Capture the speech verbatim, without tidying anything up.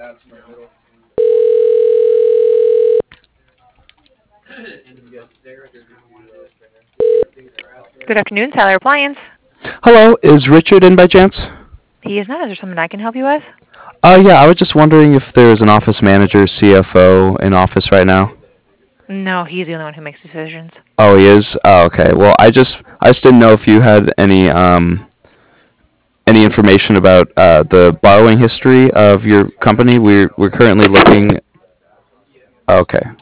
Good afternoon, Tyler Appliance. Hello, is Richard in by chance? He is not. Is there something I can help you with? Uh, yeah, I was just wondering if there's an office manager, C F O in office right now. No, he's the only one who makes decisions. Oh, he is? Oh, okay. Well, I just I just didn't know if you had any um any information about uh the borrowing history of your company. We're we're currently looking. Okay.